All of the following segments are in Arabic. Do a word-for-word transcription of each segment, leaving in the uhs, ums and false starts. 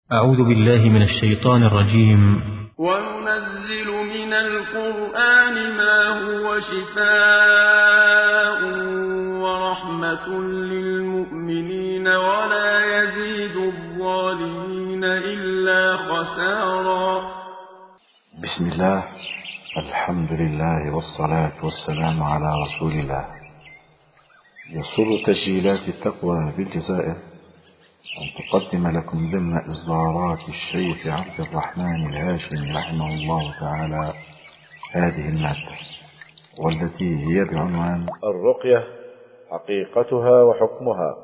أعوذ بالله من الشيطان الرجيم. وننزل من القرآن ما هو شفاء ورحمة للمؤمنين ولا يزيد الظالمين إلا خسارا. بسم الله، الحمد لله والصلاة والسلام على رسول الله. يسر تسجيلات التقوى بالجزائر أن تقدم لكم ضمن إصدارات الشيخ عبد الرحمن الهاشمي رحمه الله تعالى هذه المادة، والتي هي بعنوان الرقية حقيقتها وحكمها.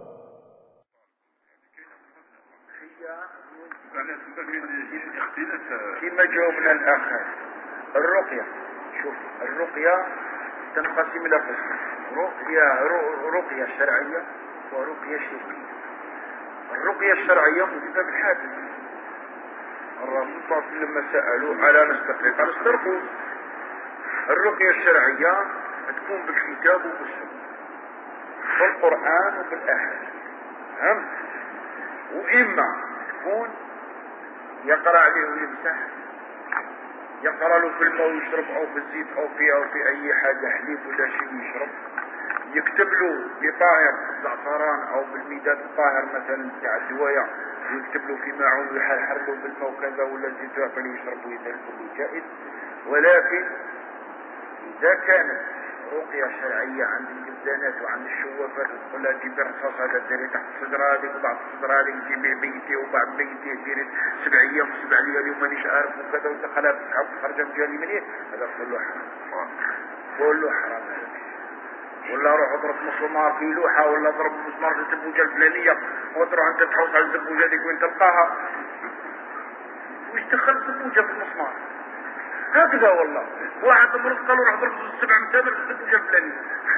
كما جاوبنا الآخر، الرقية شوف الرقية تنقسم إلى قسمين: رقية رقية شرعية ورقية شركية. الرقية الشرعية موجودة بالحادث. الرسول صلى الله عليه وسلم سألوا على نستقي قال استرقوا. الرقية الشرعية تكون بالكتاب وبالسنة والقرآن وبالأحاديث، فهمت؟ وإما تكون يقرأ عليه ويمسح، يقرأ له في الماء ويشرب أو في الزيت أو في أو في أي حاجة حليب ولا شيء يشرب، يكتب له بطاهر زعفران أو بالميدان الطاهر مثلا تاع الدواية ويكتب له في معون ويحرحر له بالماء وكذا ولا زيت يعطي له يشرب ويدير كله جائز. ولكن إذا كانت رقية شرعية عند الجبدانات وعند الشوافات وتقول لها جيبي الرصاص هذا ديري تحت صدر هذيك وبعد صدر هذيك جيبي بيتي وبعد بيتي ديري سبع أيام وسبع ليالي ومانيش عارف وكذا ودخلها بتسحب خرجة مجالي منين، هذا كله حرام، كله حرام. ولا روح اضرب مسمار في لوحة ولا اضرب مسمار في الزبوجة الفلانية وتروح انت تحوص على الزبوجة ديك وين تلقاها وش دخل الزبوجة في المسمار هكذا. والله واحد مرض قالوا روح اضرب سبع مسامر في الزبوجة الفلانية.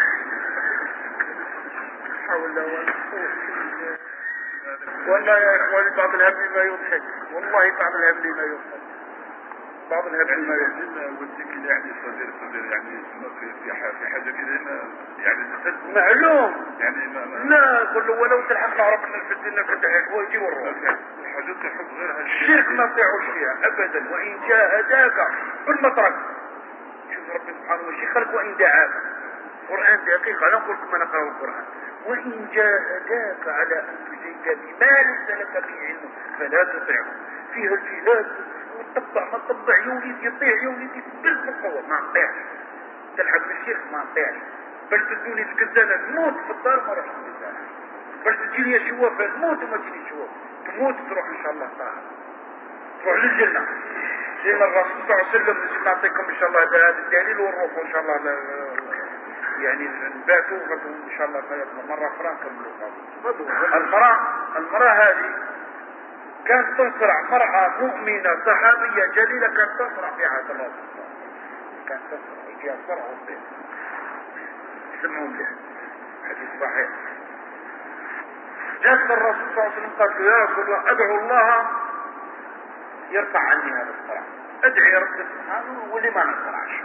حول ولا قوة. والله يا اخواني بعض الهبل ما يضحك، والله بعض الهبل ما يضحك، بعض الهبل ما يضحك. وديك يعني صدير صدير يعني في في حاجة كده يعني معلوم يعني ما ما لا كله ولو تلحق نعرف ان الفتنة فتحك ويجي والروح الحاجات تحب غير هالشيء. الشرك ما فيهوش فيها ابدا. وان جاهداك بالمطرق، شوف ربي سبحانه وتعالى خلق وان دعاك. القرآن دقيق، انا نقول لكم انا اقرا القرآن. وان جاهداك على ان تشرك بما ليس لك به علم فلا تطعهم. فيها الجهاد وتطبع ما تطبع يولد يطيع يولد بالقوة ما نطيعش. تلحق بالشيخ ما نطيعش. باش تدوني الكزانة نموت في الدار ما راح الكزانة. باش تجيني الشوافة نموت وما تجيني الشوافة. تموت تروح ان شاء الله طاهر تروح للجنة زي ما الرسول صلى الله عليه وسلم. نعطيكم ان شاء الله هذا الدليل ونروح ان شاء الله يعني نباتوا ان شاء الله مرة اخرى نكملوا. المرأة المرأة هذه كانت تصرع، مرأة مؤمنة صحابية جليلة كانت تصرع في عهد الرسول، كانت تصرع يجيها صرع وصيح. اسمعون له حديث صحيح. جاءت الرسول صلى الله عليه وسلم قالت له يا رسول الله ادعو الله يرفع عني هذا الصرع، ادعي رب سبحانه ولي ما نصرعش.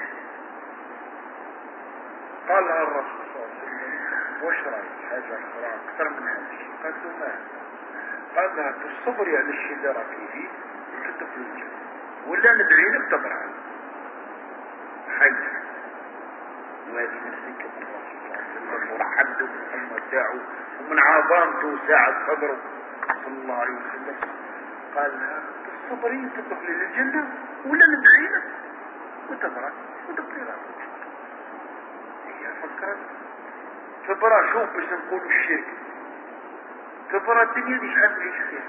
قال لها الرسول صلى الله عليه وسلم وش رايك حاجة الصرع اكثر من هذا الشيء؟ قالت له ما قال لها تصبري على الشيء اللي راكي فيه وتدخلي الجنة ولا ندعي لك تبرع حي. وهذه نفسك من الرسول صلى الله عليه وسلم ورحمته محمد داعه ومن عظامته ساعد صدره صلى الله عليه وسلم. قال لها تصبري وتدخلي للجنة ولا ندعي لك وتبرع وتدخلي راسك. هي فكرت تبرع شوف باش نقولوا الشرك تبرى الدنيا دي شحال تعيش فيها.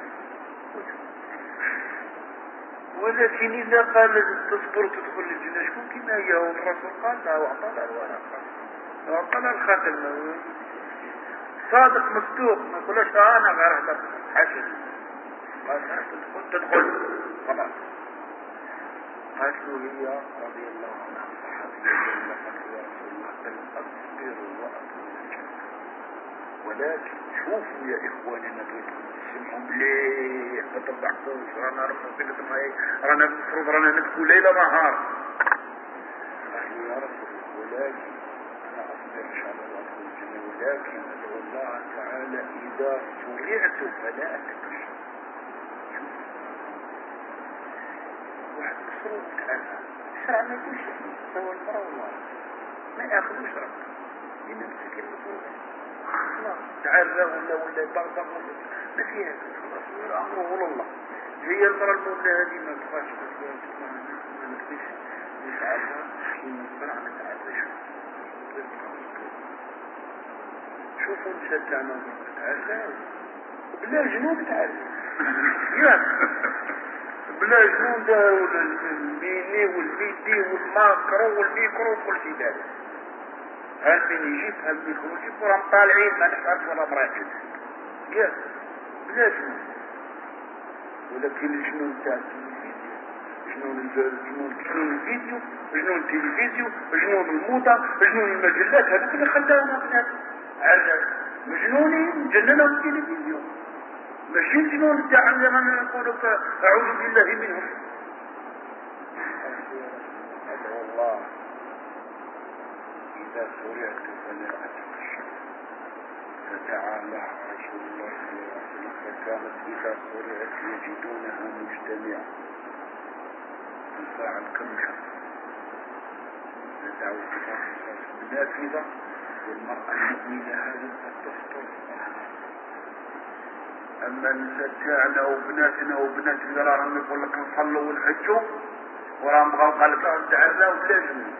ولكن إذا قال تصبر وتدخل الجنة شكون كما هي؟ والرسول قال لا وأعطى لها الورقة وأعطى لها الخاتم. صادق مصدوق ما يقولش أنا غير هذا حاجة. قال تدخل تدخل خلاص. قالت له هي رضي الله عنها صحابية قالت يا رسول الله بل أصبر وأدخل الجنة. ولكن شوفوا يا إخواني نبي تسمعوا مليح ما تضحكوش. رانا رانا المفروض رانا نبكوا ليلة نهار. قال يا رسول الله ولكن أنا أصبر إن شاء الله وأدخل الجنة ولكن أدعو الله تعالى إذا فرعت فلا أتكشف. شوف مصروف تعالى الشرع ما يجوش سوى المرأة والله ما يأخذوش ربك لأن المساكين مصروفين خلاص تعالى ولا ولا يبغض ما فيها خلاص أمره ولا الله هي المرأة المؤمنة هذه ما تبغاش ما نقدرش نتعلم كيما الصنع ما نتعلمش شوفوا النساء تاعنا تعالى بلا جنون تعالى ياك بلا جنون داروا الميني والميدي والماكرو والميكرو وكل شيء دار هالمين يجيب هالميكرو يجيب وراهم طالعين ما نعرف ولا مراجل ياك بلا جنون ولكن الجنون تاع التلفزيون جنون الجنون جنون الفيديو جنون التلفزيون جنون الموضة جنون المجلات هذوك اللي خلاهم بنات عرق مجنونين جننهم التلفزيون ماشي الجنون تاع عندما نقول اعوذ بالله منهم ادعو الله اذا سرعت فلا اتخشى فتعالى رسول الله صلى الله عليه وسلم فكانت اذا سرعت يجدونها مجتمعه تنفع الكمشة ندعو صفات النافذة والمرأة المؤمنة هذه تستر أما النساء تاعنا وبناتنا وبنات اللي راهم يقول لك نصلوا ونحجوا وراهم بغاو قال لك راهم تعرفوا بلا جنون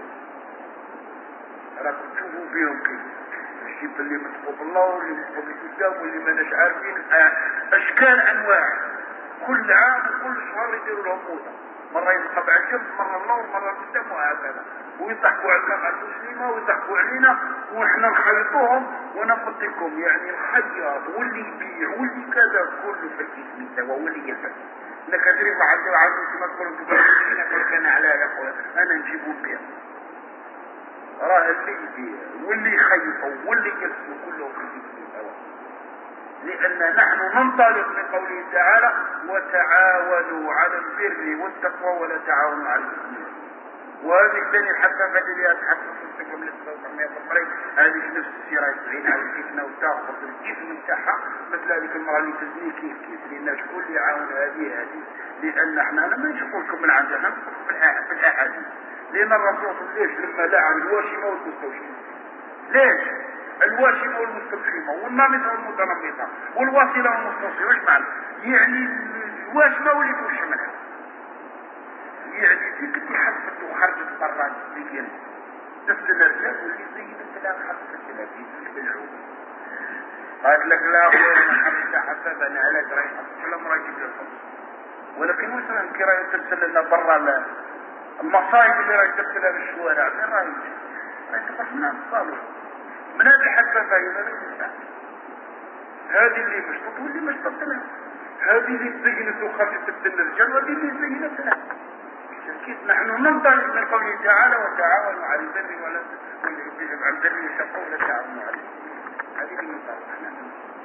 راكم تشوفوا فيهم كيف الشيء اللي مسقوط الله واللي مسقوط الكتاب واللي ماناش عارفين أشكال أنواع كل عام وكل شهر يديروا لهم موضة مرة يلقى بعد الشمس مرة النور مرة القدام وهكذا ويضحكوا على الجامعة المسلمة ويضحكوا علينا ونحن نخيطوهم ونقول لكم يعني الخياط واللي يبيع واللي كذا كله في الجسم سوا واللي يفعل لك ادري واحد واحد كما تقولوا تقول لك انا على يقول انا نجيبه بيع راه اللي يبيع واللي يخيطوا واللي يرسموا كله في الجسم سوا لأن نحن ننطلق من قوله تعالى وتعاونوا على البر والتقوى ولا تعاونوا على الإثم وهذه الثانية الحسنة اللي أتحسن في السكة من السوء الطريق هذه نفس السيرة تعين على الفتنة وتأخذ الإثم بتاعها مثل هذيك المرأة اللي تزني كيف كيف لأن شكون اللي يعاون هذه هذه لأن احنا أنا ما نقول لكم من عندنا نقول في الأحاديث لأن الرسول ليش لما لعن الواشمة والمستوشمة ليش؟ الواشمة والمستوشمة والنامطة والمتنمطة والواصلة والمستوصلة ايش معنى؟ يعني الواشمة واللي توشم منها يعني ديك اللي حسبت وخرجت برا الدين تفل الرجال واللي زينت لها حسبت لها في بالعود قالت لك لا اخويا انا حبيت حسب انا علاج راي حسب كل مرة يجيب لها الخمس ولكن مثلا كي راي ترسل لنا برا المصايب اللي راي ترسلها بالشوارع فين راي راي تقف من الصالح من هذه الحسابة هنا هذه اللي مشطط واللي مشطط لها هذه اللي زينت وخرجت تبدل الرجال وهذه اللي زينت لها كيف نحن ننطلق من قوله تعالى وتعاونوا على البر ولا على البر والتقوى ولا تعاونوا على هذه اللي ننطلق نحن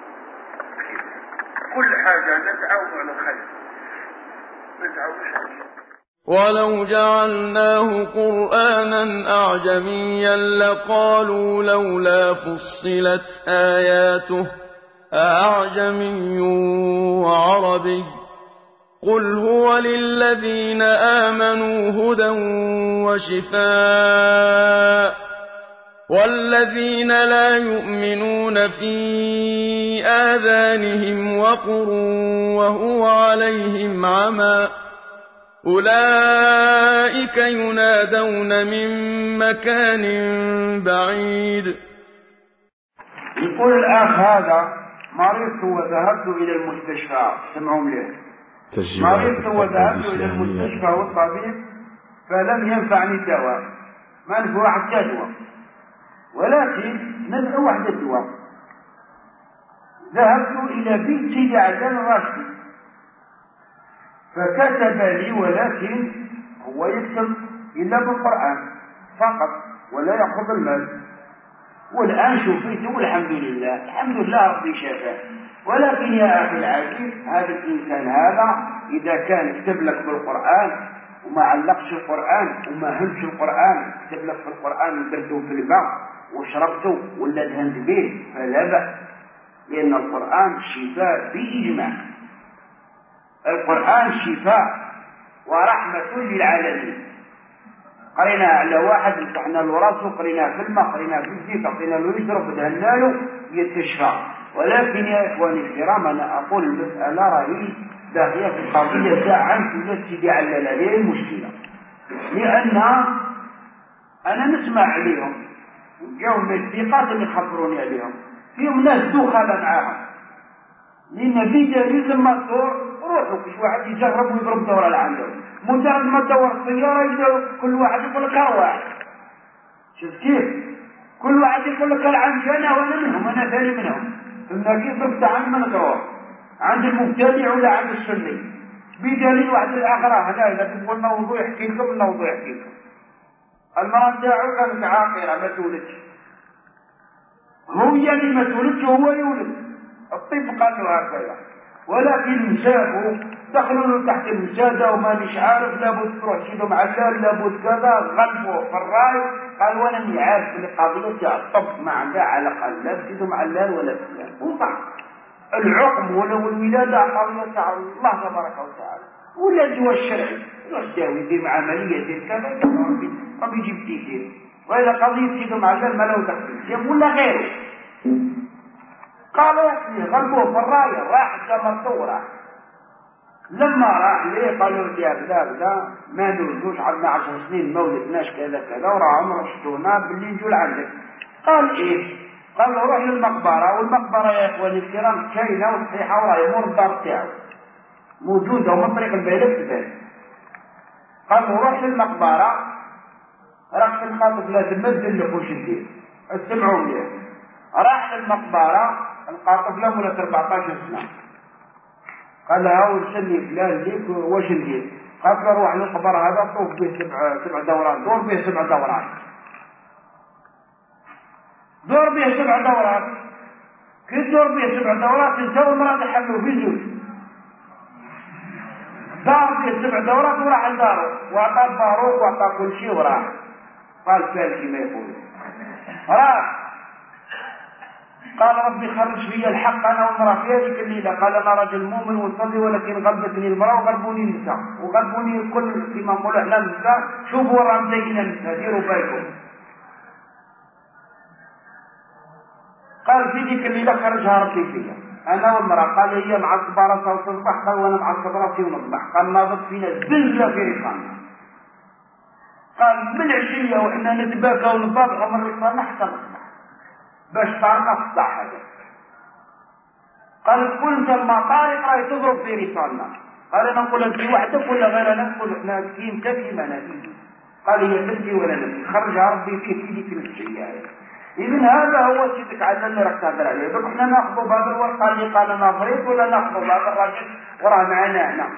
كل حاجة نتعاون على الخير ما نتعاونش عليه ولو جعلناه قرآنا أعجميا لقالوا لولا فصلت آياته أعجمي وعربي قل هو للذين آمنوا هدى وشفاء والذين لا يؤمنون في آذانهم وقر وهو عليهم عمى أولئك ينادون من مكان بعيد. يقول الأخ هذا مرضت وذهبت إلى المستشفى سمعهم له مرضت وذهبت إلى المستشفى والطبيب فلم ينفعني الدواء ما نفع حتى دواء ولكن نفع واحد الدواء ذهبت إلى بيت سيدي عدنان الراشدي فكتب لي ولكن هو يكتب إلا بالقرآن فقط ولا يأخذ المال والآن شفيته والحمد لله الحمد لله ربي شفاه ولكن يا أخي العزيز هذا الإنسان هذا إذا كان يكتب لك بالقرآن وما علقش القرآن وما همش القرآن يكتب لك في القرآن ودرته في الماء وشربته ولا دهنت به فلا بأس لأن القرآن شفاء بإجماع القرآن شفاء ورحمة للعالمين. قرينا على واحد مسحنا له راسه، قرينا في الماء، قرينا في الزيت، عطينا له يشرب بدهنا له يتشفى. ولكن يا إخواني الكرام أنا أقول المسألة راهي باقية في القضية ساعة ولا سيدي على هذه المشكلة، لأن أنا نسمع عليهم جاونا الثقات اللي خبروني عليهم فيهم ناس دخل معاهم، لأن في دليل لما تدور روحوا كل واحد يجرب ويضرب دورة اللي عنده، مجرد ما تدور السيارة يبدأ كل واحد يقول لك ها واحد. شفت كيف؟ كل واحد يقول لك عندي أنا وأنا منهم، أنا ثاني منهم. إن كيف ضربت عن من دور عند المبتدع ولا عند السني بدليل واحد الآخر هنا إذا تقول الموضوع يحكي لكم الموضوع يحكي لكم. المرأة تاعو كانت عاقرة ما تولدش، هو اللي ما تولدش هو يولد، الطب قال له هكذا، ولكن شافوا دخلوا له تحت المسادة وما مش عارف لابد تروح شيلهم علال لابد كذا، غلبوا في الراي قال وانا مي عارف القضية تاع الطب ما عندها علاقة لا بسيدهم علال ولا فلان. وصح العقم ولا الولادة قضية تاع الله تبارك وتعالى، ولا الدواء الشرعي واش داوي يدير عملية يدير كذا ربي ربي يجيب تيسير، وإذا قضية سيدهم علال ما له دخل ولا غيره. قالوا غلبوه في الراية راح جمرته وراح. لما راح ليه قالوا يا بلا بلا ما نولدوش عندنا عشر سنين ما ولدناش كذا كذا وراه عمره شتونا باللي نجول عندك. قال ايه؟ قال له روح للمقبرة، والمقبرة يا اخواني الكرام كاينة وصحيحة وراه يمر الدار تاعو موجودة ومن طريق البيلات كذلك. قال له روح للمقبرة راح تنخاطب لا تمد اللي خوش الدين اسمعوا ليه. راح للمقبرة القاطب له ولا أربعطاش سنة. قال له هاو نسمي فلان ليك واش ندير؟ قال له روح للقبر هذا طوف به سبع سبع دورات، دور به سبع دورات، دور به سبع دورات. كي دور به سبع دورات انت والمرأة تحملوا في زوج، دار به سبع دورات وراح لداره واعطى الباروك واعطى كل شيء وراح. قال فالكي ما يقول راح. قال ربي خرج في الحق انا والمراه في هذيك الليله. قال انا رجل مؤمن وصلي ولكن غلبتني المراه وغلبوني النساء وغلبوني الكل كما نقولوا احنا النساء. شوفوا راه مزينه النساء ديروا بالكم. قال في ذيك الليله خرجها ربي فيها انا والمراه. قال هي مع الصباره وتصبح، قال وانا مع الصباره ونصبح. قال ناضت فينا زلزله في ريقنا. قال من عشيه واحنا نتباكى ونضبح من ريقنا حتى نصبح باش تعرف الصح هذا. قال كل المطارق راهي تضرب في رسالنا. قال انا نقول انت وحدك ولا غير انا؟ نقول احنا كيم كيما انا فيه. قال هي بنتي ولا نفسي خرجها ربي في سيدك الشيء. اذا هذا هو سيدك على اللي راك تهضر عليه. دوك احنا ناخذوا بهذا الورقه اللي قال انا فريت ولا ناخذوا بهذا الراجل وراه معنا هنا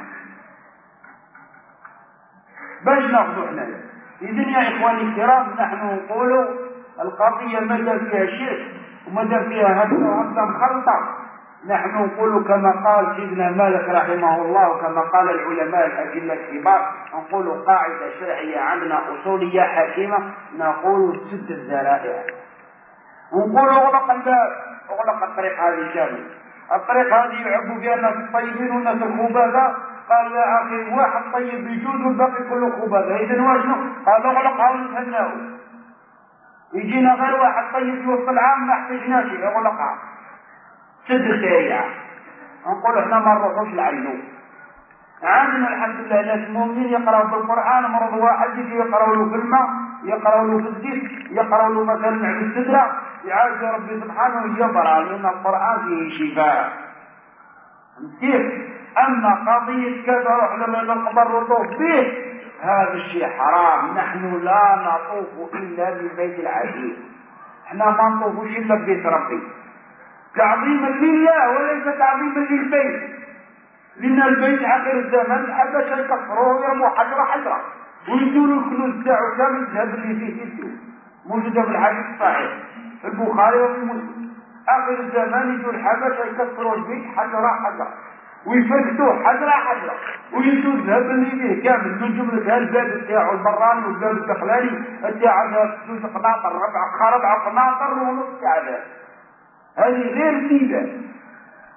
باش ناخذوا احنا. اذا يا اخواني الكرام نحن نقولوا القضية مدى فيها شرك ومدى فيها همزة مخلطة. نحن نقول كما قال سيدنا مالك رحمه الله وكما قال العلماء الأجلة الكبار، نقول قاعدة شرعية عندنا أصولية حكيمة، نقول سد الذرائع، ونقول اغلق الباب، اغلق الطريق هذه كامل. الطريق هذه يعبوا فيها الناس الطيبين والناس الخبثاء. قال يا أخي واحد طيب يجوز والباقي كله خبثاء، إذن واشنو؟ قال اغلقها ونتهناه. يجينا غير واحد طيب في وسط العام ما احتاجناش يغلقها سد الشريعة. نقول احنا ما نروحوش لعنده. عندنا الحمد لله ناس مؤمنين يقرأوا بالقرآن، مرض واحد يجي يقرأوا له في الماء، يقرأوا له في الزيت، يقرأوا له مثلا على السدرة، يعالج ربي سبحانه يبرأ، لأن القرآن فيه شفاء. كيف؟ أما قضية كذا روح لما نقبر وطوف به هذا الشيء حرام. نحن لا نطوف إلا ببيت العتيق، احنا ما نطوفش إلا ببيت ربي تعظيما لله وليس تعظيما للبيت. لأن البيت آخر الزمن حبش يكفروه ويرموا حجرة حجرة ويدوروا الكنوز تاعو كامل الذهب اللي فيه يدور موجودة في الحديث الصحيح في البخاري وفي مسلم. آخر الزمان يدور الحبش يكفروا البيت حجرة حجرة ويفكتوه حجرة حجرة ويدوا الذهب اللي فيه كامل من جملة الباب تاعو البراني والباب الدخلاني تاع هذا ثلث قناطر ربع ربع قناطر ونص تاع هذا. هذه غير ميزة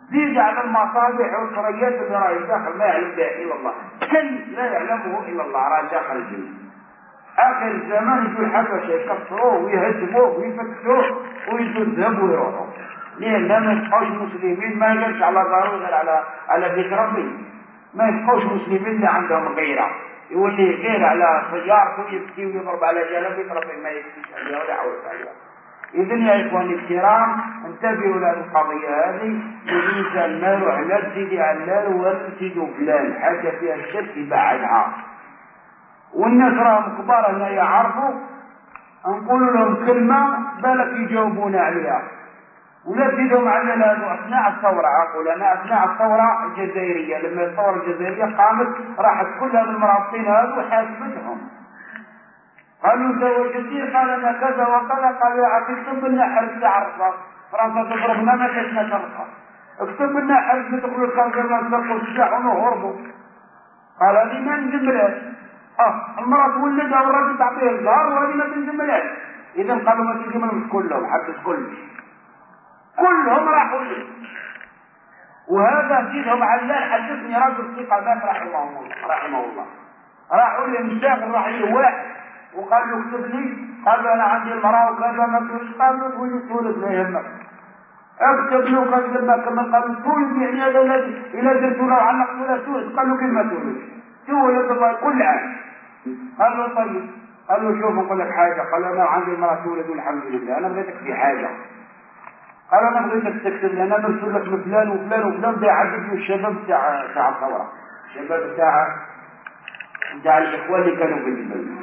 زيد على المصابيح والثريات اللي راهي داخل ما يعلم بها الا الله، كل لا يعلمه الا الله راه داخل الجنة. اخر الزمان يجوا الحبشه يكسروه ويهدموه ويفتشوه ويذهبوا ويروحوا، لان ما يبقاوش مسلمين، ما يقدرش على ضروري غير على على بيت ربي، ما يبقاوش مسلمين اللي عندهم غيره، يولي غير على سيارته يبكي ويضرب على جنب بيت ربي ما يبكيش عليها ولا يعود عليها. إذن يا إخواني الكرام انتبهوا لهذه القضية هذه، الإنسان ماله علال سيدي علال ولا سيدي فلان، حاجة فيها الشرك يبعدها. والناس راهم كبار هنا يعرفوا، نقول لهم كلمة بالك يجاوبون عليها، ولا تزيدهم على هذا. أثناء الثورة أقول أنا أثناء الثورة الجزائرية، لما الثورة الجزائرية قامت راحت كل هذه المرابطين هذو وحاسبتهم، قالوا زوجتي، قال انا كذا وكذا، قال يا اخي اكتب لنا حرب تعرفها، فرنسا تضربنا ما كشنا تعرفها، اكتب لنا حرب ندخلوا الخنزير نسرقوا السلاح ونهربوا. قال هذه ما نجملهاش، اه المرأة تولدها والراجل تعطيه الزهر وهذه ما تنجملهاش. اذا قالوا ما تنجملهمش كلهم، حبس كلش كلهم راحوا لي. وهذا فيهم علال حدثني رجل ثقة مات رحمه الله رحمه الله، راحوا لي مشاغل راح لي واحد وقال له اكتب لي، قال له انا عندي المراه وكذا ما تقولش، قال له تولد تولد لا يهمك اكتب له، قال لما كمان قال له تولد يعني هذا ولادي اذا درت له علقت له تولد، قال له كيف ما تولد تولد الله كل عام. قال له طيب، قال له شوف نقول لك حاجه، قال له انا عندي المراه تولد والحمد لله، انا بغيتك في حاجه، قال له انا بغيتك تكتب لي انا مرسل لك فلان وفلان وفلان ده عدد الشباب تاع تاع الثوره، الشباب تاع تاع الاخوان اللي كانوا في البلد.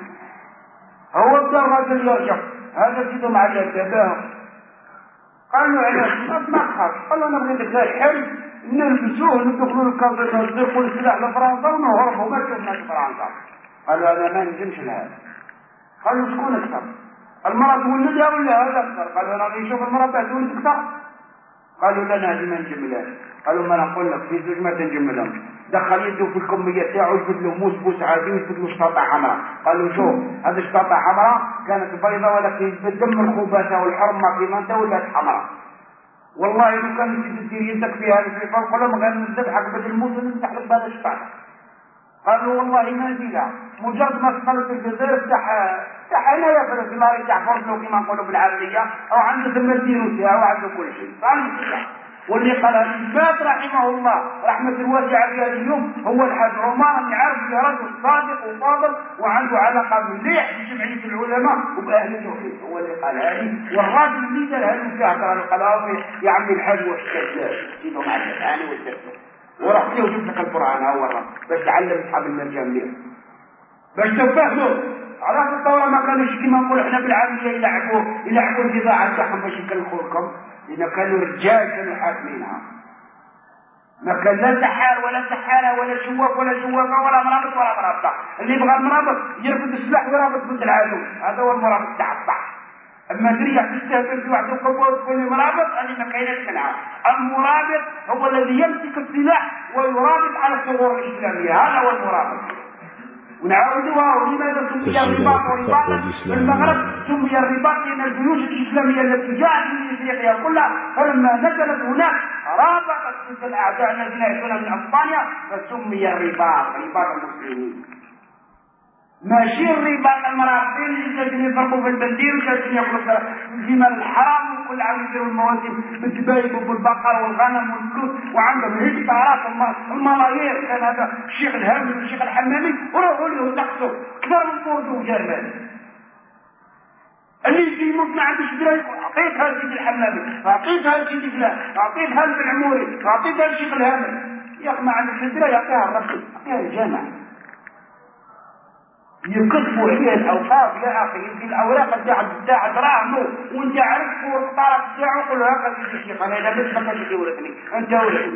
هو بدا الراجل يرجع، هذا سيده مع التباهم، قال له علاش ما تخافش، قال له انا بغيتك لا الحرب نلبسوه ندخلوا الكازينو ندخلوا السلاح لفرنسا ونهربوا ما شفناش فرنسا. قال له انا ما نجمش لهذا. قال له شكون اكثر؟ المرأة تولدها ولا هذا اكثر؟ قال له انا غير نشوف المرأة بعد تولد اكثر. قالوا لا هذه ما نجملهاش. قالوا ما نقول لك في زوج ما تنجملهم، دخل يده في الكمية تاعو يجبد له موس بوس عادي ويجبد له شطاطة حمراء. قالوا شوف هذه الشطاطة حمراء كانت بيضاء ولكن بالدم الخباثة والحرمة في منطقة ولات حمراء. والله لو كانت تدير يدك في هذا في فرق ولا ما كان نذبحك بدل الموس ونفتح لك بهذا الشطاطة. قالوا والله ما زيلا، مجرد ما دخلت الجزائر تاع تاع هنايا في الفلاري تاع فرنسا كما نقولوا بالعربيه، او عنده ثم الدين تاعو وعنده كل شيء. قال واللي قال الباب رحمه الله رحمه واسعه في هذا اليوم هو الحاج عمر بن عارف، يا رجل صادق وفاضل وعنده علاقه مليح بجمعيه العلماء وباهل التوحيد، هو اللي قال هذه. والراجل اللي دار هذا الكهف قال يا عمي الحاج واش كذاب سيدهم على انا والدكتور ورحت له وجبت لك القران هو باش تعلم اصحاب المرجان ليه باش تفهموا. على الثوره ما كانوش كما نقولوا احنا بالعاميه يلعبوا يلعبوا البضاعه تاعهم باش يكلفوا لكم، لان كانوا رجال كانوا حاكمينها، ما كان لا سحار ولا سحاره ولا شواف ولا شوافه ولا مرابط ولا مرابطه، اللي يبغى المرابط يرفد السلاح ويرابط ضد العدو، هذا هو المرابط تاع الصح. اما تريح تستهبل في واحد القوه وتكون مرابط هذه ما كاينش منها. المرابط هو الذي يمسك السلاح ويرابط على الثغور الاسلاميه، هذا هو المرابط. ونعاودوها. ولماذا سمي الرباط رباطا في المغرب؟ سمي الرباط لان الجيوش الاسلاميه التي جاءت من افريقيا كلها فلما نزلت هناك رابطت تلك الاعداء الذين ياتون من اسبانيا فسمي الرباط رباط المسلمين. ماشي الرباط المرابطين اللي كانوا يفرقوا في البنزين وكانوا ياكلوا في مال الحرام وكل عام يديروا المواسم بالدبايب وبالبقر والغنم والفلوس وعندهم هكتارات الملايير. كان هذا الشيخ الهرمي والشيخ الحمامي وروحوا له نقصوا اكثر من بوردو وجرمان. اللي يجي يموت ما عندوش درايه اعطيتها لسيدي الحمامي، اعطيتها لسيدي فلان، اعطيتها للعموري، اعطيتها للشيخ الهرمي. يا اخي ما عندوش درايه يعطيها الرسول، يعطيها الجامع. يكتبوا عليه الاوقاف يا اخي، يمكن الاوراق تاع تاع دراهمه وانت عارف الطرف تاعو قول له هكا سيدي الشيخ انا اذا بس ما كانش يورثني انت ورثني.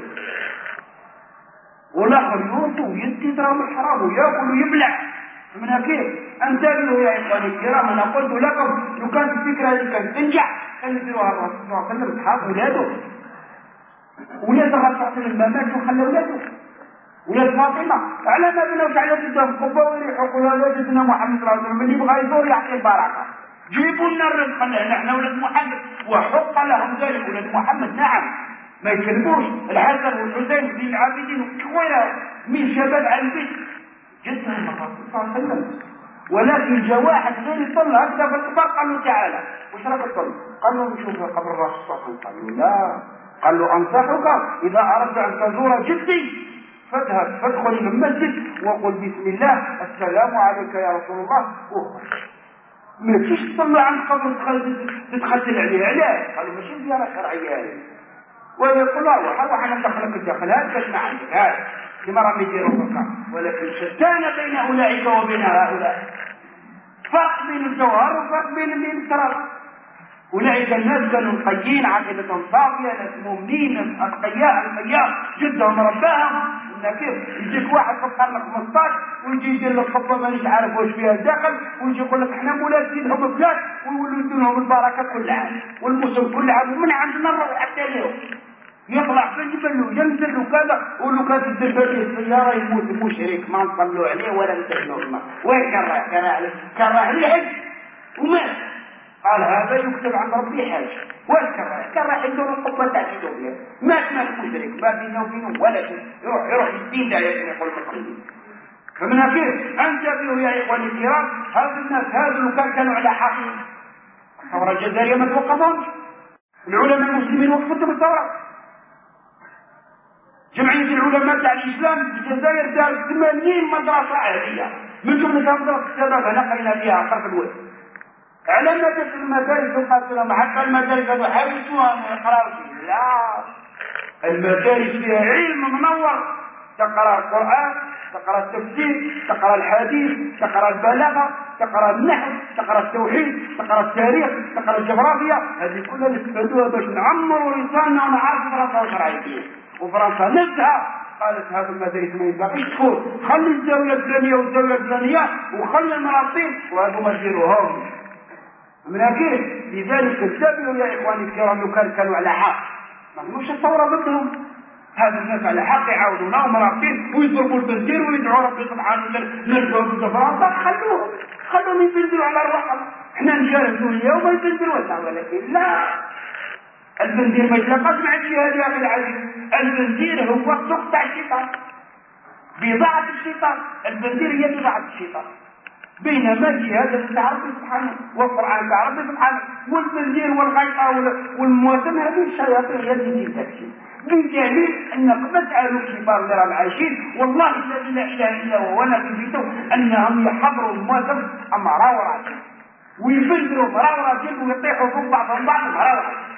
والاخر يوصوا ويدي دراهم الحرام وياكل ويبلع من كيف. انتبهوا يا اخواني الكرام، انا قلت لكم لو كانت الفكره هذه كانت تنجح كان يديروها الرسول صلى الله عليه وسلم اصحاب اولاده. ولاد الرسول صلى الله عليه وسلم ما ماتوا خلى اولاده. ولاد فاطمه على ما بنوش على يدهم قبه ويريحوا قولوا سيدنا محمد صلى الله عليه وسلم اللي يبغى يزور يعطيه البركه. جيبوا لنا الرزق لنا احنا ولاد محمد وحق لهم ذلك ولاد محمد. نعم ما يكلموش. الحسن والحسين بن العابدين وغيرهم من شباب على البيت جدهم الرسول صلى الله عليه وسلم، ولكن جاء واحد غير يطلع هكذا في الكبار قال له تعالى وش راك تطلع؟ قال له نشوف قبر الرسول صلى الله عليه وسلم. قال له لا، قال له انصحك اذا اردت ان تزور جدي فاذهب فادخل الى المسجد وقل بسم الله السلام عليك يا رسول الله واخرج. ما تجيش تصلي عند قبر تتختل عليه. علاش؟ قالوا ماشي زياره شرعيه هذه، ويقول لا روح انا ندخلك الداخل هذا باش ما عندك هذا كما راهم يديروا هكا، ولكن شتان بين اولئك وبين هؤلاء، فرق بين الجوهر وفرق بين الانصراف. اولئك الناس كانوا نقيين عقيدتهم صافيه، ناس مؤمنين، ناس اتقياء انقياء جدهم رباهم. كيف يجيك واحد في القرن خمسطاش ويجي يدير لك خطبه مانيش عارف واش فيها الداخل، ويجي يقول لك احنا مولاتين هم بلاد ويولوا يدوا لهم البركه كل عام والموسم كل عام، ومن عندنا نروح حتى اليوم يطلع في الجبل وينزل وكذا، ولو كانت تدير به السياره يموت مشرك ما نصلوا عليه ولا نسلموا الماء. وين كان رايح؟ كان رايح كان رايح الحج ومات. قال هذا يكتب عند ربي حاج. واش كان رايح؟ كان رايح يدور القبه تاع ايثيوبيا، مات مات مشرك ما بينه وبينه ولا شيء، يروح يروح الدين تاع يقول المسلمين. فمن كيف انتبهوا يا اخواني الكرام، هذا الناس هذو كان كانوا على حق. الثوره الجزائريه ما توقفوش، العلماء المسلمين وقفتهم الثوره. جمعية العلماء تاع الإسلام في الجزائر دارت ثمانين مدرسة عادية، من جملة مدرسة السبب هنا قرينا فيها طرف الواد. على مدى المدارس القاصرة حتى المدارس هذو حاولتوها من القرار فيه. لا، المدارس فيها علم منور، تقرأ القرآن، تقرأ التفسير، تقرأ الحديث، تقرأ البلاغة، تقرأ النحو، تقرأ التوحيد، تقرأ التاريخ، تقرأ الجغرافيا. هذه كلها نستفادوها باش نعمروا لساننا ونعرفوا فرنسا واش راهي فيه. وفرنسا نفسها قالت هذا المدارس ما ينبغيش تكون، خلي الزاويه الفلانيه والزاويه الفلانيه وخلي المناطيد وهذو ما ديروهم. من كيف؟ لذلك انتبهوا يا اخواني الكرام، لو كان كانوا على حق ما كانوش الثوره ضدهم. هذا الناس على حق يعاودونا ومناطيد ويضربوا البنزير ويدعوا ربي سبحانه وتعالى نرجعوا في فرنسا. خلوهم خلوهم يبنزلوا على روحهم، احنا نجاهدوا اليوم ويبنزلوا، ولكن لا، البنزير ما يتلقاش مع الجهاد يا اخي العزيز. البنزير هو السوق تاع الشيطان، بضاعة الشيطان. البنزير هي بضاعة الشيطان، بينما الجهاد تاع ربي سبحانه والقرآن تاع ربي سبحانه، والبنزير والغيطة والمواسم هذه الشياطين هي اللي تجيب تكشف. بدليل انك مسألوا الكبار اللي راهم عايشين والله الذي لا اله الا هو وانا في بيته انهم يحضروا المواسم امراء وراجل ويبنزلوا امراء وراجل ويطيحوا فوق بعضهم بعض امراء وراجل.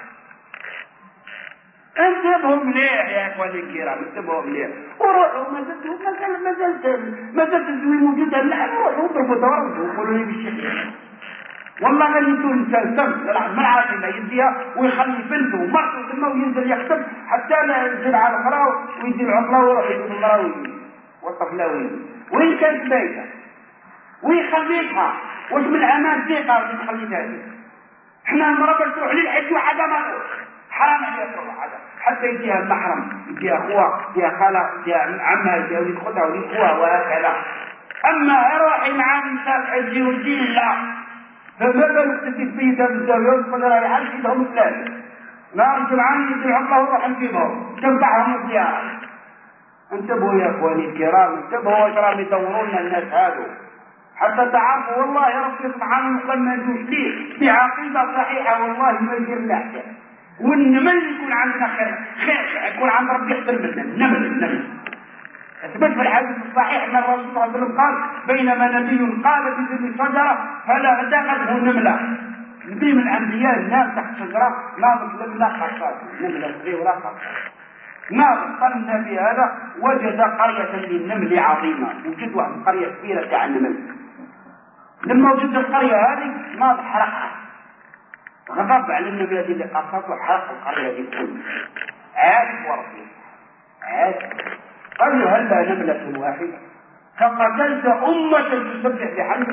انتبهوا مليح يا اخواني الكرام، انتبهوا مليح وروحوا. ما زلت ما زلت ما زلت الزوي موجوده الان، روحوا اضربوا دورهم وقولوا لي بالشيخ والله غير يدوا انسان سم يلعب من عاصمه يديها ويخلي بنته ومرته ثم وينزل يخدم حتى لا ينزل على الخلاو ويدير عطله ويروح يجيب المراوي والطفلاوي وين كانت بايته ويخليها. واش من امان ثقه اللي تخليها هذه؟ احنا المراه تروح للحج وحدا ما حرام عليها تروح حدا حتى يديها المحرم، يديها اخوها، يديها خاله، يديها عمها، يديها ولد خدها ولد اخوها وهكذا. اما روحي مع نساء الحج والدين لا، فما بالك تجيب بيتها بالزاويه وتقول راهي عايش يدهم ثلاثه نهار الجمعه يدير عطله وروح نجيبهم تنفعهم الزياره. انتبهوا يا اخواني الكرام، انتبهوا واش راهم يدوروا لنا الناس هذو حتى تعرفوا والله يا ربي سبحانه وتعالى ما ندوش ليه بعقيده صحيحه والله ما يدير لنا حاجه. والنمل يكون عندنا خير خير يكون عند ربي احسن منا. النمل النمل اثبت في الحديث الصحيح ان الرسول صلى الله عليه وسلم قال بينما نبي قال في ظل شجره فلا دخله نمله. نبي من الانبياء الناس تحت شجره ناظر لنا خاصات نمله صغيره خاصه ناظر قال النبي هذا وجد قريه للنمل عظيمه. وجد واحد قريه كبيره تاع النمل. لما وجد القريه هذه ناظر حرقها غضب على النبي الذي اللي قصته وحرق القريه دي كلها. عاد وربي عاد قال له هل نملة واحدة فقتلت أمة تسبح بحمده.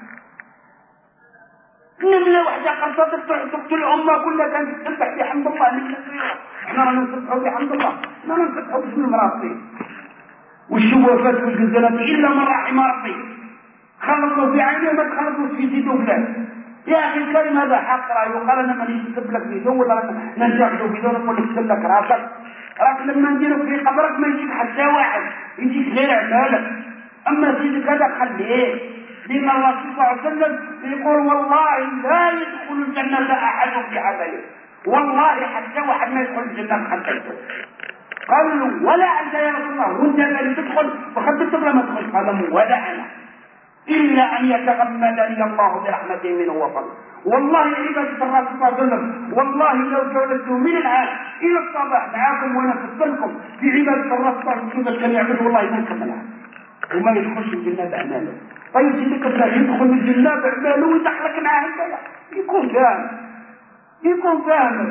نملة واحدة قصدت تقتل أمة كلها كانت تسبح بحمد الله. نملة صغيرة احنا رانا نسبحوا بحمد الله، ما نسبحوا باسم المرابطين والشوافات والجزلات إلا من رحم ربي. خلطوا في عينيه ما تخلطوا في زيت وفلان يا أخي الكريم هذا حق رأي، وقال أنا من يكتب لك في ذو ولا ننجحه في ذو نقول لك كتب لك راسك. راك لما نجيلك في قبرك ما يجيك حتى واحد، يجيك غير أعمالك. أما سيدك هذا خليه، لأن الرسول صلى الله عليه وسلم يقول والله لا يدخل الجنة أحد بعمله، والله حتى واحد ما يدخل الجنة حتى. قالوا ولا أنت يا رسول الله، وانت اللي تدخل وخدت ما تدخل. قال ولا أنا، إلا أن يتغمدني الله برحمته منه وفضله. والله عباد الرسول صلى الله عليه وسلم، والله لو جلست من الآن إلى الصباح معاكم وأنا أفصلكم في عبادة الرسول صلى الله عليه وسلم كيف كان يعبد، والله ما نكملها وما يدخلش الجنة بأعماله. طيب سيدك الله يدخل الجنة بأعماله ويدخلك معاه هكذا، يكون فاهم، يكون فاهم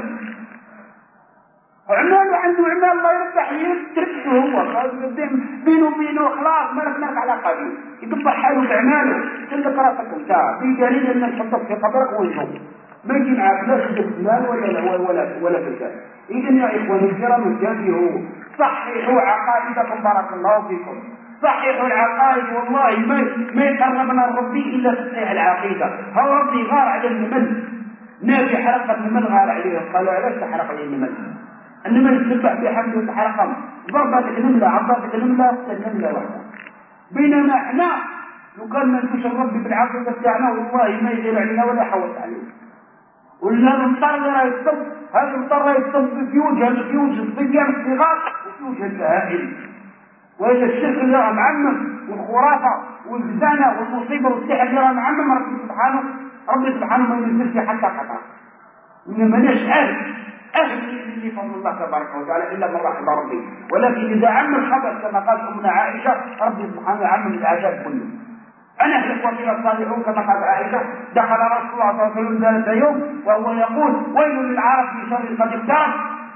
أعماله، عنده أعمال الله يرتاح يتركه هو بينه وبينه خلاص ما لك ناس على قبيل، يقبل حاله بأعماله. سلك راسك انت بدليل أن نحطك في قبرك ونشوف ما يجي معك لا شد فلان ولا ولا ولا فلان. إذن يا إخواني الكرام انتبهوا، صححوا عقائدكم بارك الله فيكم، صححوا العقائد. والله ما ما يقربنا الرب إلا تصحيح العقيدة. هو ربي غار على النمل، نادي حرقة النمل غار عليه، قالوا علاش تحرق عليه النمل؟ النمل يتبع بحمد وتحرقهم، ضربتك نملة عضتك نملة نملة واحدة. بينما احنا لو كان ما نشوفش الرب بالعقيدة بتاعنا والله ما يدير علينا ولا حوط علينا. ولا المضطر يصب، هذا المضطر يصب في وجه في وجه الصبيان الصغار وفي وجه البهائم. وإذا الشرك اللي راه معمم والخرافة والزنا والمصيبة والسحر اللي راه معمم، ربي سبحانه ربي سبحانه ما ينزلش حتى خطأ. إنما ماناش أهل أهل اللي فضل الله تبارك وتعالى إلا من رحم ربي. ولكن إذا عم الخبث كما قال أمنا عائشة ربي سبحانه يعمم العذاب كله. أنا أهلك وفينا الصالحون كما قال عائشة دخل رسول الله صلى الله عليه وسلم ذات يوم وهو يقول ويل للعرب في شر قد اقترب.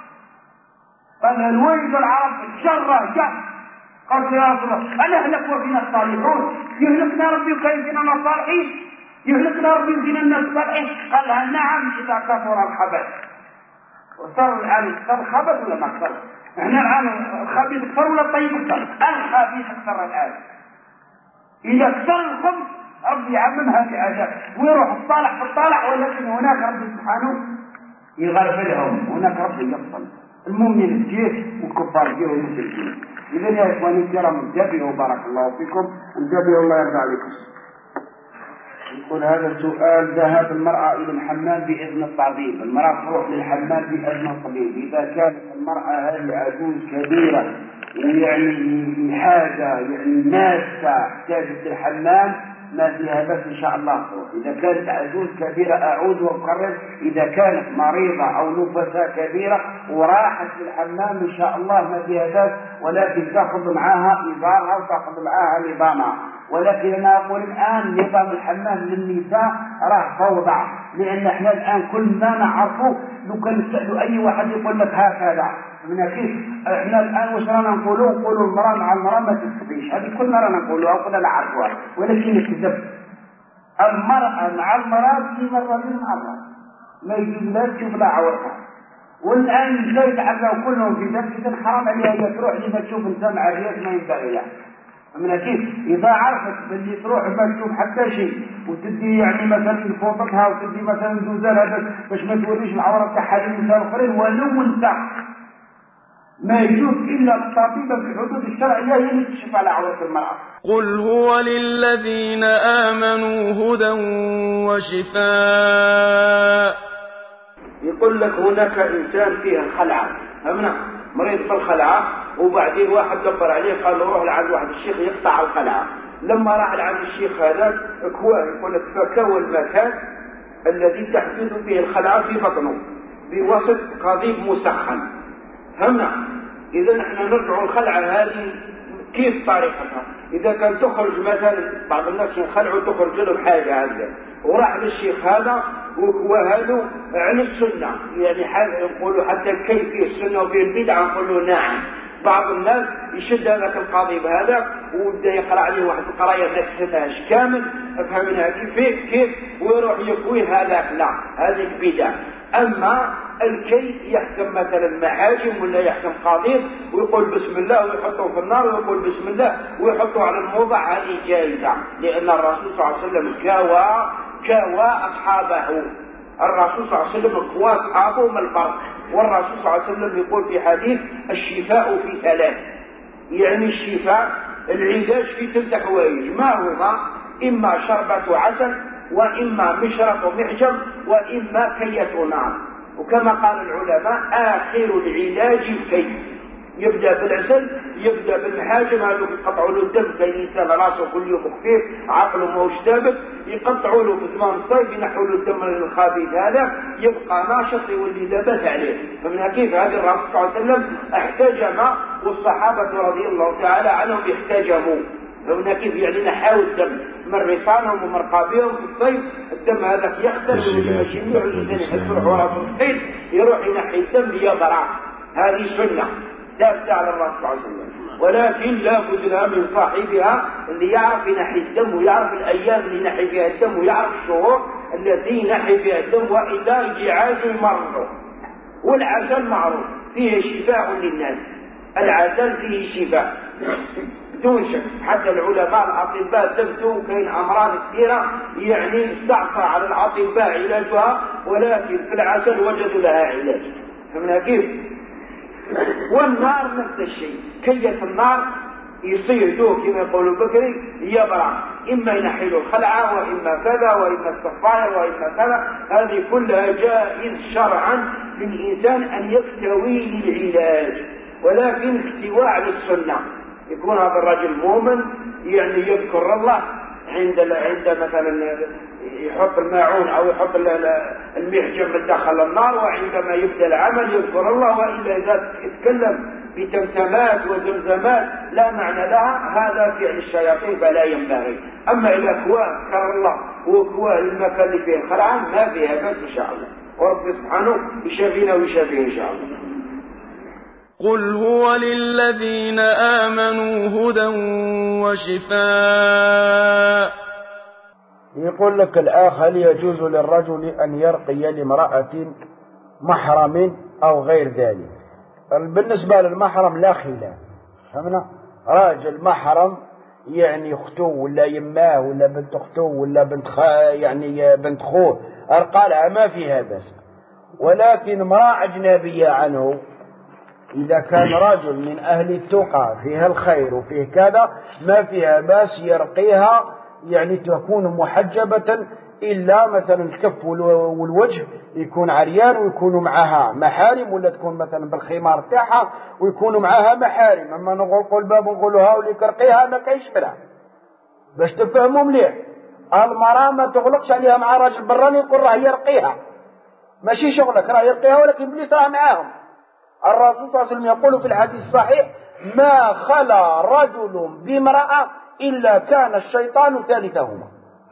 قال الويل للعرب شر جاء. قال يا رسول الله أنا أهلك وفينا الصالحون، يهلكنا ربي وكيف فينا الصالحين، يهلكنا ربي وفينا الناس الصالحين. قال لها نعم إذا كثر الخبث. وصار الآن صار خبث ولا ما أكثر؟ احنا الآن الخبيث أكثر ولا الطيب أكثر؟ الخبيث أكثر الآن. إذا اكثر الخبث ربي يعممها بعذاب ويروح الصالح في الطالع، ولكن هناك ربي سبحانه يغفلهم، هناك ربي يفصل المؤمن الجيش والكفار الجيش والمشركين. إذن يا إخواني الكرام انتبهوا بارك الله فيكم، انتبهوا الله يرضى عليكم. يقول هذا السؤال: ذهاب المرأة إلى الحمام بإذن الطبيب، المرأة تروح للحمام بإذن الطبيب، إذا كانت المرأة هذه عجوز كبيرة ويعني حاجة يعني ماسة احتاجت الحمام ما فيها بس إن شاء الله تروح. إذا كانت عجوز كبيرة أعود وأكرر، إذا كانت مريضة أو نفساء كبيرة وراحت للحمام إن شاء الله ما فيها بس، ولكن تأخذ معها إبارها وتأخذ معها نظامها. ولكن أنا أقول الآن نظام الحمام للنساء راه فوضى، لأن احنا الآن كل ما نعرفه لو كان نسألوا أي واحد يقول لك هكذا من كيف. احنا الآن وش رانا نقولوا؟ نقولوا المرأة مع المرأة ما تستطيعش، هذه كل مرة نقولوها وكنا نعرفوها، ولكن الكذب المرأة مع المرأة في مرة من المرأة ما يجوز لا تشوف لا عورتها. والآن لا يتعرفوا كلهم في ذلك حرام عليها هي تروح لما تشوف إنسان عريات ما ينبغي لها. من كيف إذا عرفت باللي تروح ما تشوف حتى شيء وتدي يعني مثلا فوطتها وتدي مثلا دوزالها باش ما توريش العورة تاعها للنساء الآخرين، ولو انت ما يجوز إلا الطبيبة في الحدود الشرعية هي اللي تكشف على عورة المرأة. قل هو للذين آمنوا هدى وشفاء. يقول لك هناك إنسان فيه الخلعة، فهمنا مريض بالخلعة، وبعدين واحد دبر عليه قال له روح لعند واحد الشيخ يقطع الخلعة. لما راح لعند الشيخ هذا كواه يقول لك فكوى المكان الذي تحدث فيه الخلعة في بطنه بوسط قضيب مسخن، فهمنا. إذا نحن نرجع الخلعة هذه كيف طريقتها؟ إذا كان تخرج مثلا بعض الناس يخلعوا تخرج لهم حاجة هذا، وراح للشيخ هذا وهذا عن السنة، يعني يقولوا حتى كيفية السنة وفي البدعة نقولوا نعم. بعض الناس يشد هذاك القضيب هذا ويبدا يقرا عليه واحد القرايه ما تفهمهاش كامل، افهمنا كيف كيف ويروح يكويه هذاك، لا هذه بدعة. أما الكي يحكم مثلا محاجم ولا يحكم قضيب ويقول بسم الله ويحطه في النار ويقول بسم الله ويحطه على الموضع، هذه جائزة، لأن الرسول صلى الله عليه وسلم كوى كوى أصحابه. الرسول صلى الله عليه وسلم كوى أصحابه من البرق. والرسول صلى الله عليه وسلم يقول في حديث الشفاء في ثلاث، يعني الشفاء العلاج في ثلاث حوايج. ما هما؟ إما شربة عسل، وإما مشرق محجم، وإما كية نار. وكما قال العلماء آخر العلاج الكي. يبدأ بالعسل، يبدأ بالمحاجم، هذا يقطعوا له الدم كي الإنسان راسه كل يوم خفيف، عقله ما هوش ثابت، يقطعوا له في زمان الصيف ينحوا له الدم الخبيث هذا، يبقى ناشط يولي لا بأس عليه. فمن كيف هذا الرسول صلى الله عليه وسلم احتجم، والصحابة رضي الله تعالى عنهم احتجموا. فمن كيف يعني نحاول الدم من رصانهم ومن رقابهم في الصيف، الدم هذا يختلف ويجمع الإنسان يحس روحه راسه الصيف يروح ينحي الدم ليضرع. هذه سنة ثابتة على الرسول صلى الله عليه وسلم، ولكن لا بد لها من صاحبها اللي يعرف ينحي الدم ويعرف الأيام اللي ينحي فيها الدم ويعرف الشهور التي ينحي فيها الدم، وإلا يجي عاجل يمرضه. والعسل معروف فيه شفاء للناس، العسل فيه شفاء بدون شك. حتى العلماء الأطباء ثبتوا كاين أمراض كثيرة يعني استعصى على الأطباء علاجها، ولكن في العسل وجدوا لها علاج. فمن كيف؟ والنار نفس الشيء، كية النار يصير دوه كما يقول البكري يبرع، إما ينحي له الخلعة، وإما كذا، وإما الصفاير، وإما كذا. هذه كلها جائز شرعا للإنسان أن يفتوي للعلاج، ولكن افتواء على السنة. يكون هذا الرجل مؤمن يعني يذكر الله عند عند مثلا يحط الماعون أو يحط المحجم من داخل النار، وعندما يبدأ العمل يذكر الله. وإلا إذا يتكلم بتمتمات وزمزمات لا معنى لها، هذا فعل الشياطين فلا ينبغي. أما إذا كواه ذكر الله وكواه المكان اللي فيه الخلعة ما فيها بس إن شاء الله، ورب سبحانه يشافينا ويشافيه إن شاء الله. قل هو للذين آمنوا هدى وشفاء. يقول لك الآخ: هل يجوز للرجل أن يرقي لامرأة محرم أو غير ذلك؟ بالنسبة للمحرم لا خلاف، فهمنا؟ راجل محرم يعني أخته ولا يماه ولا بنت أخته ولا بنت خا يعني بنت خوه أرقالها ما فيها بس. ولكن امرأة أجنبية عنه إذا كان رجل من أهل التقى فيها الخير وفيه كذا ما فيها باس يرقيها، يعني تكون محجبة إلا مثلا الكف والوجه يكون عريان ويكونوا معها محارم، ولا تكون مثلا بالخمار تاعها ويكونوا معها محارم. أما نقول الباب نقولوا هاولي كرقيها ما كاينش منها باش تفهموا مليح. المرأة ما تغلقش عليها مع راجل براني يقول راه يرقيها، ماشي شغلك راه يرقيها، ولكن إبليس راه معاهم. الرسول صلى الله عليه وسلم يقول في الحديث الصحيح: ما خلا رجل بامرأة إلا كان الشيطان ثالثهما.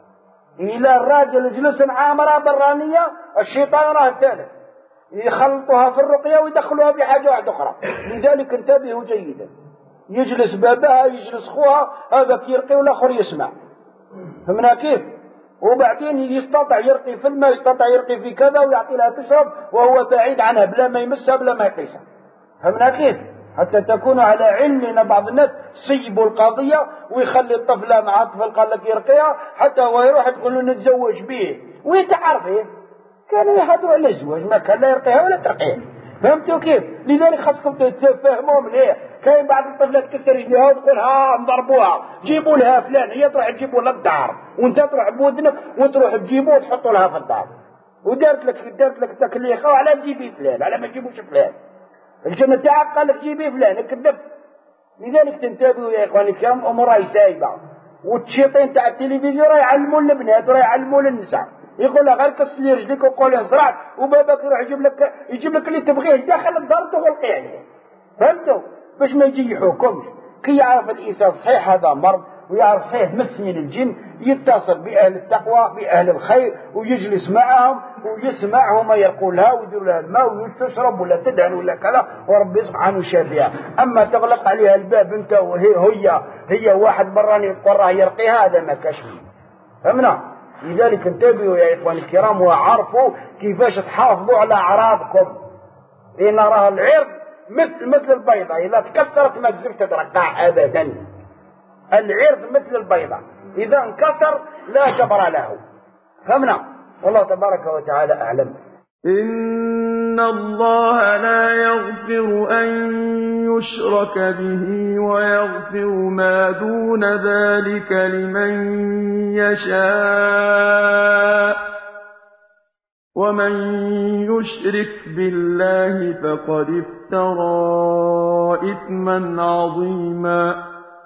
إلى الراجل يجلس مع امرأة برانية الشيطان راه الثالث، يخلطها في الرقية ويدخلها بحاجة واحدة أخرى. لذلك انتبهوا جيدا، يجلس بابها يجلس خوها هذا يرقي والآخر يسمع. فمنا كيف؟ وبعدين يستطيع يرقي في الماء، يستطيع يرقي في كذا ويعطي لها تشرب وهو بعيد عنها بلا ما يمسها بلا ما يقيسها. فمنا كيف؟ حتى تكونوا على علم ان بعض الناس سيبوا القضية ويخلي الطفلة مع طفل قال لك يرقيها حتى هو يروح تقول له نتزوج به ويتعرفه كانوا يحضروا على الزواج، ما كان لا يرقيها ولا ترقيها. فهمتوا كيف؟ لذلك خاصكم تفهموا مليح. كاين بعض الطفلات تكسر رجليها وتقول ها نضربوها، جيبوا لها فلان، هي تروح تجيبوا لها الدار وانت تروح بودنك وتروح تجيبوه وتحطوا لها في الدار، ودارت لك دارت لك تكليخه وعلى تجيبي فلان، على ما تجيبوش فلان. الجنة تاعك قال لك جيبي فلان كذب. لذلك تنتبهوا يا اخواني الكرام، امور سايبه. والشيطان تاع التلفزيون راه يعلموا البنات راه يعلموا النساء، يقول لها غير كسر لي رجليك وقول لي زرعت وباباك يروح يجيب لك يجيب لك اللي تبغيه داخل الدار تغلقي عليه. فهمتوا؟ باش ما يجي يحكمش. كي يعرف الانسان صحيح هذا مرض ويعرف صحيح مس من الجن، يتصل بأهل التقوى بأهل الخير ويجلس معهم ويسمع هما يقول لها ويدير لها الماء وتشرب ولا تدهن ولا كذا وربي سبحانه يشافيها. أما تغلق عليها الباب أنت وهي هي هي واحد براني يقول راه يرقيها، هذا ما كاش فيه. فهمنا؟ لذلك انتبهوا يا إخواني الكرام وعرفوا كيفاش تحافظوا على أعراضكم، لأن راه العرض مثل مثل البيضة إذا تكسرت ما تزم تترقع أبدا. العرض مثل البيضة إذا انكسر لا جبر له. فهمنا. والله تبارك وتعالى أعلم. إن الله لا يغفر أن يشرك به ويغفر ما دون ذلك لمن يشاء ومن يشرك بالله فقد افترى إثما عظيما.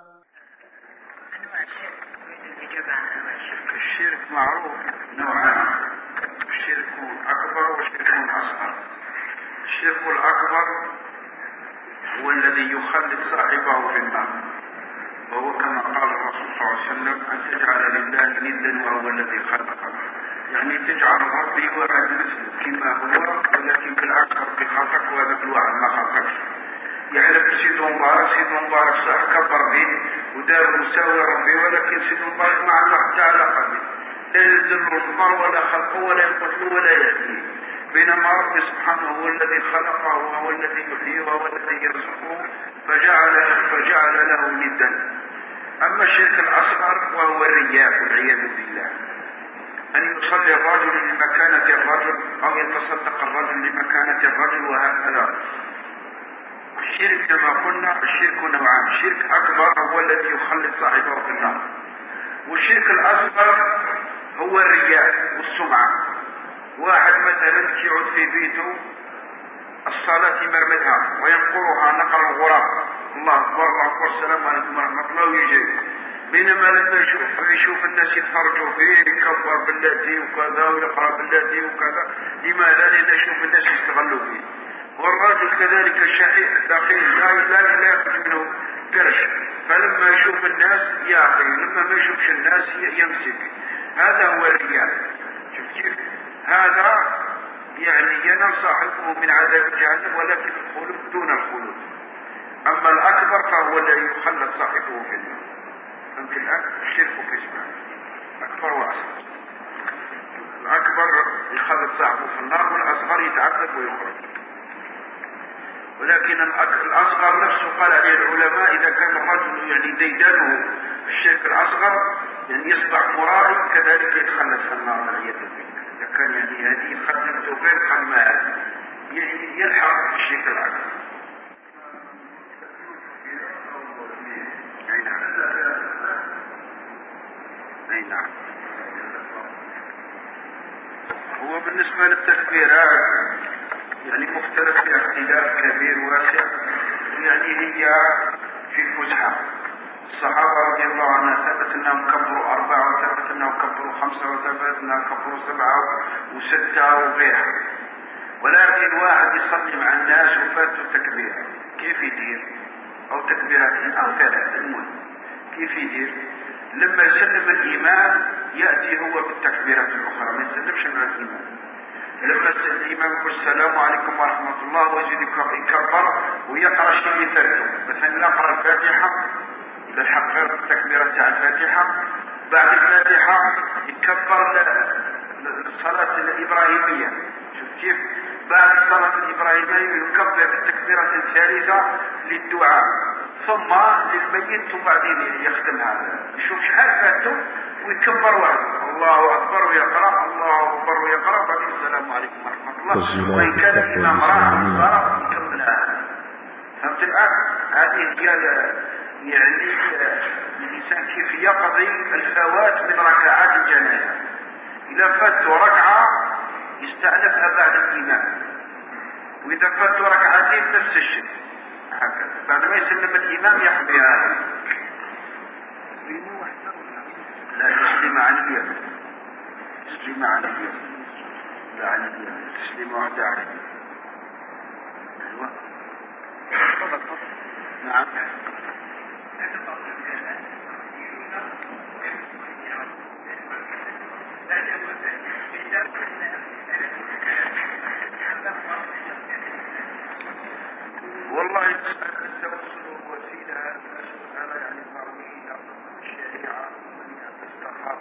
الشرك معروف نوعان: الشرك الأكبر والشرك الأصغر. الشرك الأكبر هو الذي يخلد صاحبه في النار، وهو كما قال الرسول صلى الله عليه وسلم: أن تجعل لله ندا وهو الذي خلقه، يعني تجعل ربي واحد مثله كما هو، ولكن بالعكس ربي خلقك وهذاك الواحد ما خلقكش. يعرف سيد مبارك سيد مبارك صح كبر به ودار مساوي ربي، ولكن سيد مبارك ما عنده حتى علاقة به، لا ينزل النار ولا خلقه ولا يقتله ولا يهديه، بينما ربي سبحانه هو الذي خلقه وهو الذي يحييه وهو الذي يرزقه، فجعل فجعل له ندا. أما الشرك الأصغر وهو الرياء والعياذ بالله، أن يصلي الرجل لمكانة الرجل أو يتصدق الرجل لمكانة الرجل، وهكذا. الشرك كما قلنا الشرك نوعان: شرك أكبر هو الذي يخلد صاحبه في النار، والشرك الأصغر هو الرياء والسمعة. واحد مثلا يقعد في بيته الصلاة يمرمدها وينقرها نقر الغراب، الله أكبر الله أكبر السلام عليكم ورحمة الله، ويجي، بينما لما يشوف يشوف الناس يتفرجوا فيه يكبر باللاتي وكذا ويقرأ باللاتي وكذا. لماذا؟ لأن يشوف الناس يستغلوا فيه. والراجل كذلك الشحيح الدقيق لا لا لا يخرج منه قرش، فلما يشوف الناس يعطي، لما ما يشوفش الناس يمسك. هذا هو الرياء. شوف كيف هذا يعني ينال صاحبه من عذاب جهنم، ولكن الخلود دون الخلود. أما الأكبر فهو الذي يخلد صاحبه في النار. فهمت الآن؟ الشرك قسمان: أكبر وأصغر. الأكبر يخلد صاحبه في النار، والأصغر يتعذب ويخرج. ولكن الأصغر نفسه قال عليه العلماء: إذا كان الرجل يعني ديدانه الشرك الأصغر يعني يصبح مرائي، كذلك يتخلد في النار والعياذ بالله. إذا كان يعني هذه خدمته غير قماء يلحق الشرك الأكبر. أي نعم أي نعم. هو بالنسبة للتكبيرات يعني مختلف فيها اختلاف كبير واسع، يعني هي في الفسحة. الصحابة رضي الله عنهم ثبت أنهم كبروا أربعة، وثبت أنهم كبروا خمسة، وثبت أنهم كبروا سبعة وستة وغيرها. ولكن واحد يصلي مع الناس وفاته تكبيرة، كيف يدير؟ أو تكبيرتين أو ثلاث، المهم كيف يدير؟ لما يسلم الإمام يأتي هو بالتكبيرات الأخرى، ما يسلمش مع الإمام. لما الإمام يقول السلام عليكم ورحمة الله ويجد يكبر ويقرأ شيء يثلثه، مثلا يقرأ الفاتحة إذا الحق غير التكبيرة تاع الفاتحة، بعد الفاتحة يكبر للصلاة الإبراهيمية. شوف كيف؟ بعد الصلاة الإبراهيمية يكبر التكبيرة الثالثة للدعاء، ثم للميت، وبعدين يختم هذا. يشوف شحال فاته ويكبر وحده، الله أكبر ويقرأ، الله أكبر ويقرأ، بعدين السلام عليكم ورحمة الله. وإن كان الإمام راح يكمل هذا. فهمت الآن؟ هذه هي يعني الإنسان كيف يقضي الفوات من ركعات الجنازة. إذا فاته ركعة يستأنفها بعد الإمام، وإذا فاته ركعتين نفس الشيء هكذا. بعد ما يسلم الإمام يقضي هذا. لا تسليم عن اليد، تسليم عن اليد، لا عن اليد، تسليم واحدة عن اليد. أيوة نعم. والله التوسل وسيلة هذا يعني ضرورية الشريعة من تستخاف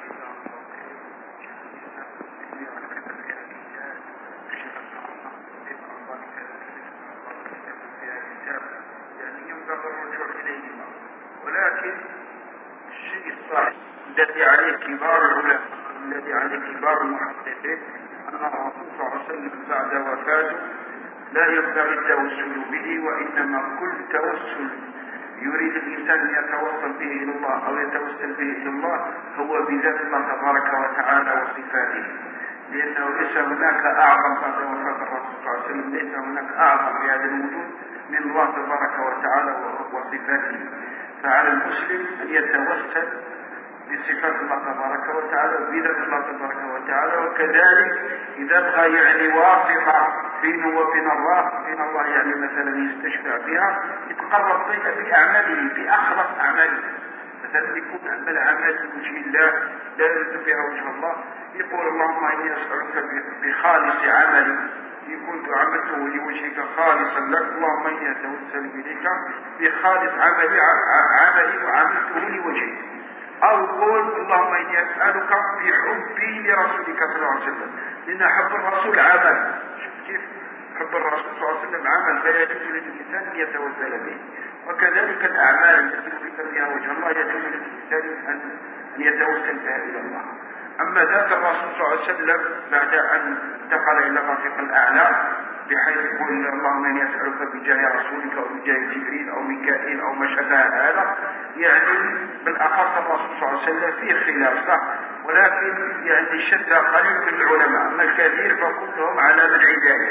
يعني ينبغي الرجوع إليهما. ولكن الشيء الصحيح الذي عليه كبار العلماء الذي عليه كبار المحدثين أن الرسول صلى الله عليه وسلم بعد وفاته لا ينبغي التوسل به، وإنما كل توسل يريد الإنسان أن يتوصل به إلى الله أو يتوسل به إلى الله هو بذات الله تبارك وتعالى وصفاته، لأنه ليس هناك أعظم بعد وفاة الرسول صلى الله عليه وسلم، ليس هناك أعظم في هذا الوجود من الله تبارك وتعالى وصفاته. فعلى المسلم أن يتوسل بصفات الله تبارك وتعالى وبذات الله تبارك وتعالى، وكذلك إذا بغى يعني واسطة بينه وبين الله، بين الله يعني مثلا يستشفع بها، يتقرب بين بأعماله بأخلص أعماله، مثلا يكون عمل عمل لوجه الله لا يريد بها وجه الله، يقول اللهم إني أسألك بخالص عملي، إن كنت عملته لوجهك خالصا لك اللهم إني أتوسل إليك بخالص عملي عملي وعملته لوجهك. أو قول اللهم إني أسألك بحبي لرسولك صلى الله عليه وسلم، لأن حب الرسول عمل، كيف حب الرسول صلى الله عليه وسلم عمل، فيجوز للإنسان أن يتوسل به. وكذلك الأعمال التي يريد بها وجه الله يجوز للإنسان أن يتوسل بها إلى الله. أما ذات الرسول صلى الله عليه وسلم بعد أن انتقل إلى الرفيق الأعلى بحيث يقول اللهم إني أسألك بجاه رسولك أو بجاه جبريل أو ميكائيل أو ما شابه هذا، يعني بالأخص الرسول صلى الله عليه وسلم فيه خلاف صح، ولكن يعني شد قليل من العلماء، أما الكثير فكلهم على منع ذلك،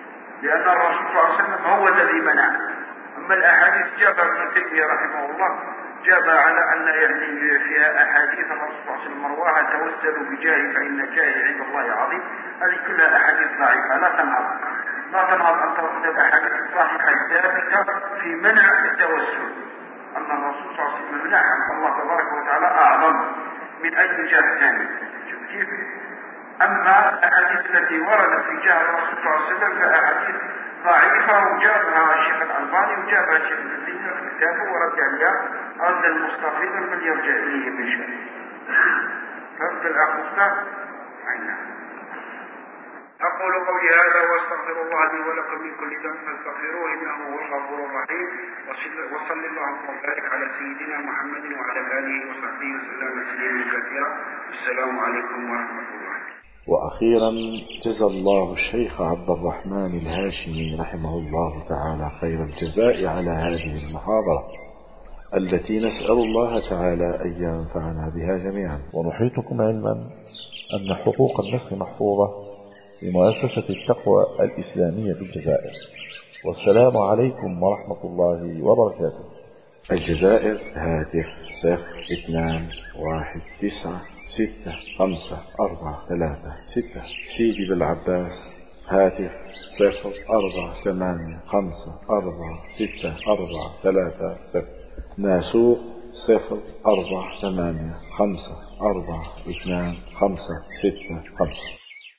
لأن الرسول صلى الله عليه وسلم هو الذي منع. أما الأحاديث جاب ابن تيمية رحمه الله جاب على أن يعني فيها أحاديث الرسول صلى الله عليه وسلم مرواها توسلوا بجاهي فإن جاهي عند الله عظيم، هذه كلها أحاديث ضعيفة لا تنهض لا تنهض أن تأخذ الأحاديث الصحيحة الثابتة في منع التوسل، أن الرسول صلى الله عليه وسلم منع الله تبارك وتعالى أعظم من أي جاه ثاني. شوف كيف. أما الأحاديث التي وردت في جاه الرسول صلى الله عليه وسلم فأحاديث ضعيفة، وجابها الشيخ الألباني وجابها الشيخ ابن تيمية في كتابه ورد عليها أرد المستفيد من يرجع إليه من شاء. فهمت الأخ مصطفى؟ عينا. أقول قولي هذا واستغفر الله لي ولكم من كل ذنب فاستغفروه إنه هو الغفور الرحيم، وصل اللهم وبارك على سيدنا محمد وعلى آله وصحبه وسلم تسليما كثيرا. السلام عليكم ورحمة الله. وأخيرا جزى الله الشيخ عبد الرحمن الهاشمي رحمه الله تعالى خير الجزاء على هذه المحاضرة التي نسأل الله تعالى أن ينفعنا بها جميعا. ونحيطكم علما أن حقوق النسخ محفوظة في مؤسسة التقوى الإسلامية بالجزائر. والسلام عليكم ورحمة الله وبركاته. الجزائر هاتف صفر اثنان واحد تسعة ستة خمسة أربعة ثلاثة ستة. سيدي بالعباس هاتف صفر أربعة ثمانية خمسة أربعة ستة أربعة ثلاثة صفر. ناسوق صفر أربعة ثمانية خمسة أربعة اثنان خمسة ستة خمسة.